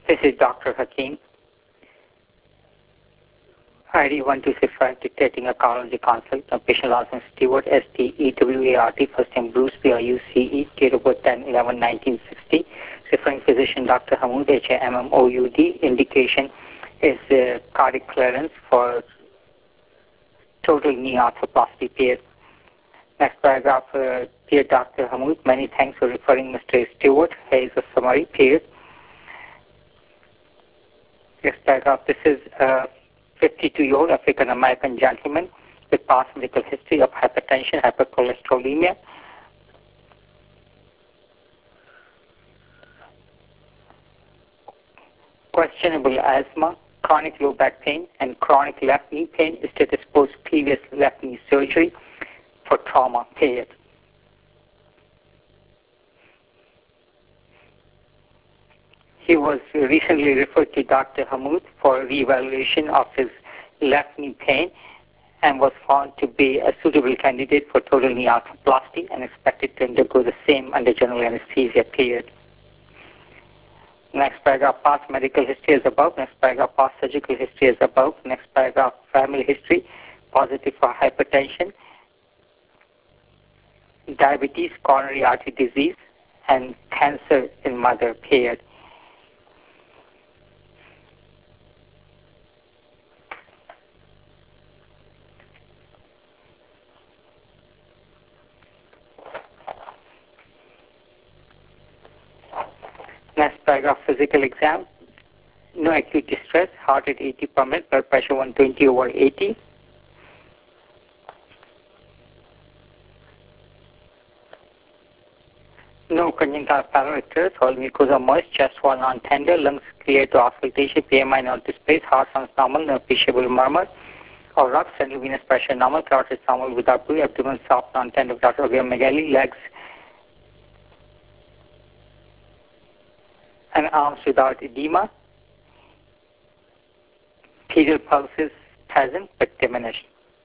This is Dr. Hakim. ID 1265, dictating a cardiology consult. Patient last name Stewart, S-T-E-W-A-R-T, first name Bruce, B-R-U-C-E, date of birth 10/11/1960. Referring physician Dr. Hamoud, H-A-M-M-O-U-D. Indication is cardiac clearance for total knee arthroplasty period. Next paragraph, dear Dr. Hamoud, many thanks for referring Mr. Stewart. Here is a summary period. Next paragraph, this is 52-year-old African-American gentleman with past medical history of hypertension, hypercholesterolemia, questionable asthma, chronic low back pain, and chronic left knee pain. Status post previous left knee surgery for trauma period. He was recently referred to Dr. Hamoud for reevaluation of his left knee pain and was found to be a suitable candidate for total knee arthroplasty and expected to undergo the same under general anesthesia period. Next paragraph, past medical history is above. Next paragraph, past surgical history is above. Next paragraph, family history, positive for hypertension, diabetes, coronary artery disease, and cancer in mother period. Next paragraph, physical exam. No acute distress, heart at 80 per minute, blood pressure 120/80. No congenital pylorictus, all mucosa moist, chest wall non-tender, lungs clear to auscultation, PMI not displayed, heart sounds normal, no appreciable murmur or rux, central venous pressure normal, carotid normal without blue, abdomen soft, non-tender without megaly, legs and arms without edema. Pedal pulses present but diminished.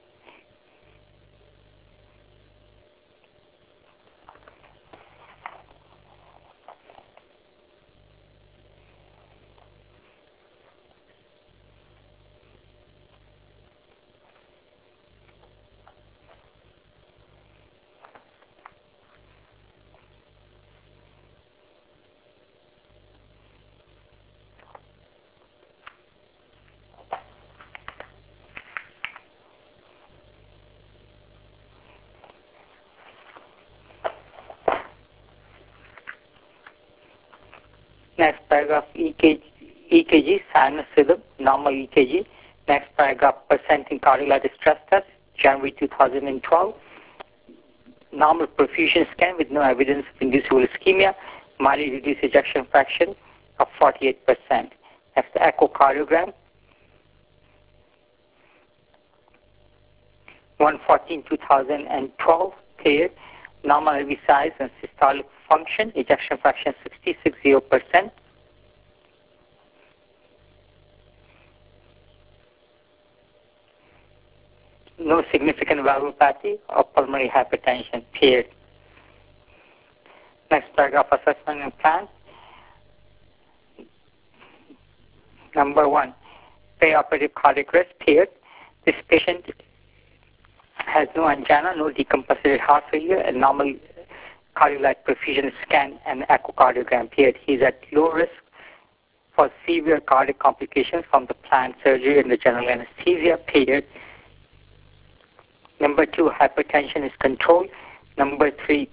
Next paragraph, EKG, sinus rhythm, normal EKG. Next paragraph, presenting cardiac distress test, January 2012. Normal perfusion scan with no evidence of inducible ischemia, mildly reduced ejection fraction of 48%. Next, echocardiogram, 1/14/2012 period, normal LV size and systolic function, ejection fraction 60%. No significant valvulopathy or pulmonary hypertension period. Next paragraph, assessment and plan. Number 1, preoperative cardiac arrest period. This patient has no angina, no decompensated heart failure, and normal cardiac perfusion scan and echocardiogram period. He is at low risk for severe cardiac complications from the planned surgery and the general anesthesia period. Number 2, hypertension is controlled. Number 3,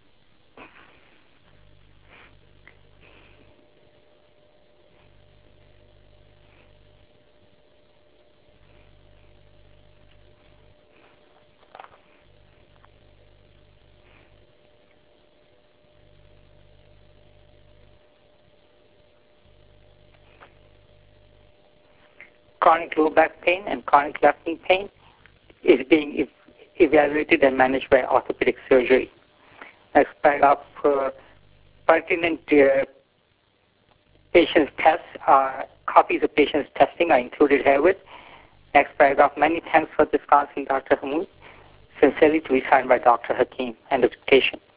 chronic low back pain and chronic left knee pain is being evaluated and managed by orthopedic surgery. Next paragraph, pertinent patient's tests, copies of patient's testing are included herewith. Next paragraph, many thanks for this counsel, Dr. Hamoud. Sincerely to be signed by Dr. Hakim. End of dictation.